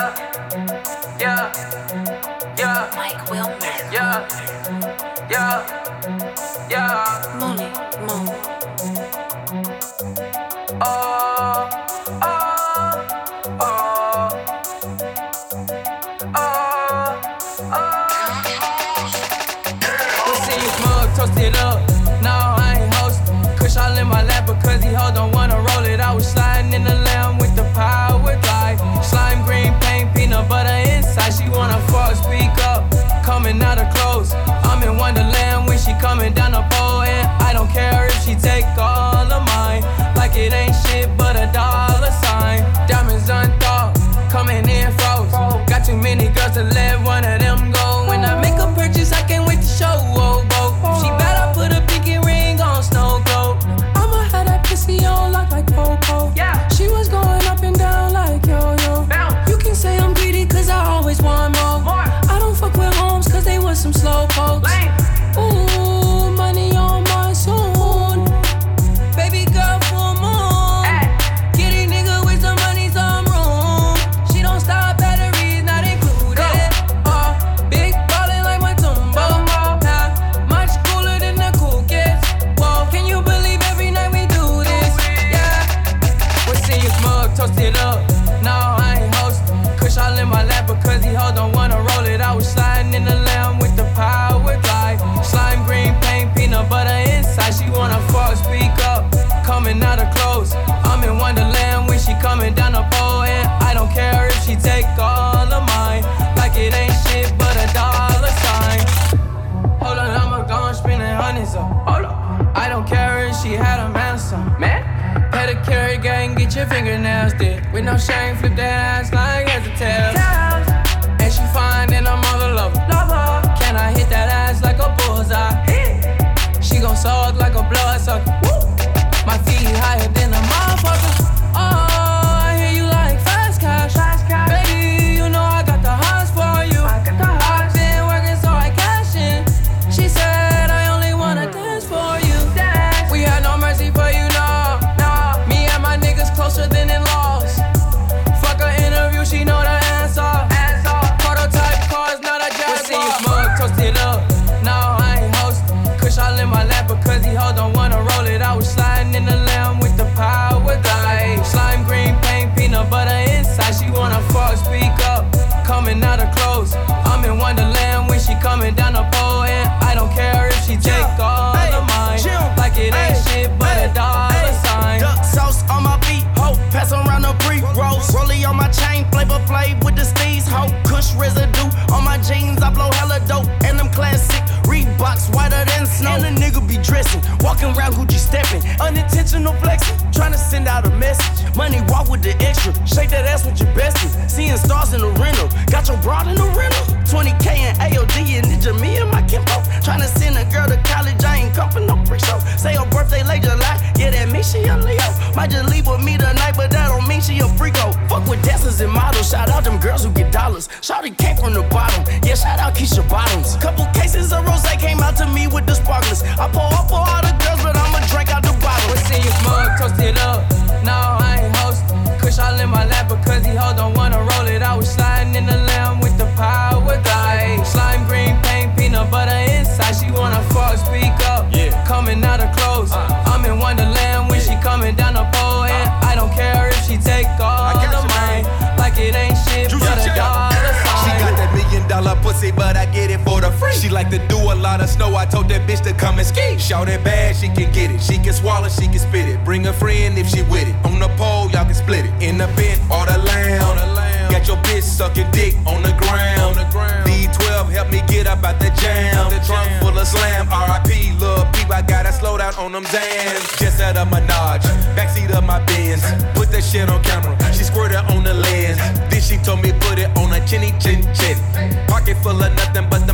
yeah, yeah, Mike Wilmer. yeah, yeah, yeah. Money, Mo. Oh, oh, oh, oh, oh. We'll see you mug, toast it up. No, I ain't host. Kush all in my lap because he hold don't wanna roll it. I was sliding in the lamb with the power glide. Slime green paint, peanut butter inside. She wanna fuck, speak up. Coming out of clothes. I'm in Wonderland when she coming down the pole. And I don't care if she take all of mine. Like it ain't shit but a dollar sign. Diamonds unthought, coming in froze. Got too many girls to let one of them go. When I make a purchase, I can't wait to show. Whoa, whoa. If she bad, I put a pinky ring on snow globe. I'ma have that pussy on lock like Popo. Yeah. She was going up and down like yo-yo. Bounce. You can say I'm greedy cause I always want more. I don't fuck with homes cause they was some slow pokes. Lame. Ooh, money on my soon. Baby girl, full moon. Ay. Get a nigga with some money, some room. She don't stop, batteries not included. Big ballin' like my Tumbo. Nah, much cooler than the cool kids. Whoa, can you believe every night we do this? Yeah. We'll see you mug, toast it up. No, I ain't host. Kush all in my lap because he hold don't wanna roll it. I was sliding in the lamb with the power glide. Slime green paint, peanut butter inside. She wanna fuck, speak up. Coming out of clothes. I'm in Wonderland when she coming down the pole. And I don't care if she take all of mine. Like it ain't shit but a dollar sign. Hold on, I'ma go and spending hundreds up. Hold up. I don't care if she had a man or something. Man? Pedicure gang, get your fingernails did. With no shame, flip that ass like heads or tails. And she fine and I'm all love her. Can I hit that ass like a bullseye? She gon' suck like a bloodsucker. My feet higher than a motherfucker. Oh, I hear you like fast cash. Baby, you know I got the hots for you. I've been working so I cash in. She said I only wanna dance for you. We had no mercy for you, no. Me and my niggas closer than in-laws. Fuck her interview, she know the answer. Prototype cars, not a jazz. We'll see you mug, toast it up. No, I ain't host. Kush all in my lap because he hold don't wanna roll it. I was sliding in the lamb with the power glide. Slime green paint, peanut butter inside. She wanna fuck, speak up. Coming out of clothes. I'm in Wonderland when she coming down the pole. And I don't care if she take all of mine. Like it ain't shit but a dollar sign. Duck sauce on my feet, ho. Pass around the pre-rolls. Rollie on my chain, flavor Flav with the steez, ho. Kush residue on my jeans, I blow hella dope. And them classic Reeboks whiter than snow. And the nigga be dressing, walking around Gucci stepping. Unintentional flexing, trying to send out a message. Money walk with the extra, shake that ass with your bestie. Seeing stars in the rental, got your broad in the rental. 20K and AOD and Ninja, me and my Kimbo. Trying to send a girl to college, I ain't come for no pre-show. Say her birthday late July, yeah that means she a Leo. Might just leave with me tonight, but that don't mean she a freako. Fuck with dancers and models, shout out them girls who get dollars. Shawty came from the bottom, yeah shout out Keisha Bottoms. Couple cases of rosé came out to me with the sparklers. I pour up for all the girls, but I'ma drink out the bottle. We'll see you mug, toast it up. No, I ain't host. Kush all in my lap because he hold don't wanna roll it. I was sliding in the lamb with the power glide. Slime green paint, peanut butter inside. She wanna fuck, speak up. Coming out of clothes. I'm in Wonderland when she coming down the pole. And I don't care if she take all of mine. Like it ain't shit but a dollar sign. She got that $1 million pussy, but I get it for the free. She like to do a lot of snow. I told that bitch to come and ski. Shout it bad, she can get it. She can swallow, she can spit it. Bring a friend if she with it. On the pole, y'all can split it. In the bent or the lamb. Got your bitch sucking dick on the ground. D12 help me get up out the jam. The trunk full of slam. R.I.P. Lil' Peep, I gotta slow down on them Zans. Just out of Minaj, backseat of my Benz. Put that shit on camera, she squirted on the lens. Then she told me put it on a chinny chin chin. Pocket full of nothing but